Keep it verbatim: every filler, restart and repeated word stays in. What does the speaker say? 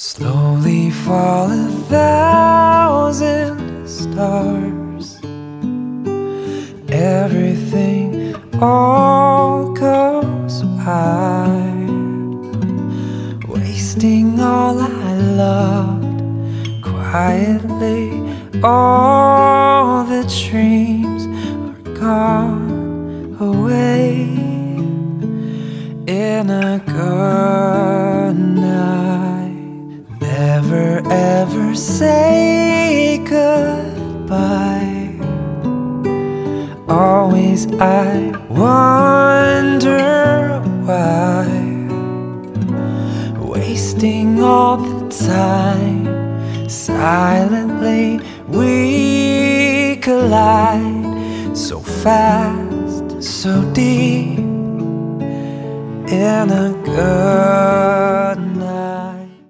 Slowly fall a thousand stars. Everything all goes by, wasting all I loved quietly. All the dreams are gone away in a good night. Never ever say goodbye. Always I wonder why, wasting all the time. Silently we collide, so fast, so deep, in a good night.